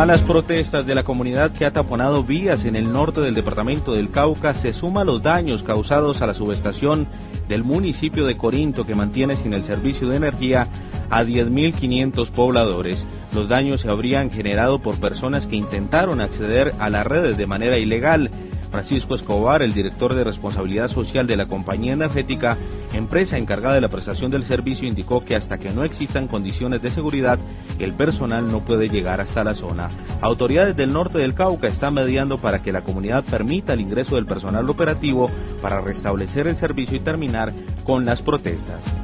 A las protestas de la comunidad que ha taponado vías en el norte del departamento del Cauca se suman los daños causados a la subestación del municipio de Corinto, que mantiene sin el servicio de energía a 10.500 pobladores. Los daños se habrían generado por personas que intentaron acceder a las redes de manera ilegal. Francisco Escobar, el director de responsabilidad social de la compañía energética, empresa encargada de la prestación del servicio, indicó que hasta que no existan condiciones de seguridad, el personal no puede llegar hasta la zona. Autoridades del norte del Cauca están mediando para que la comunidad permita el ingreso del personal operativo para restablecer el servicio y terminar con las protestas.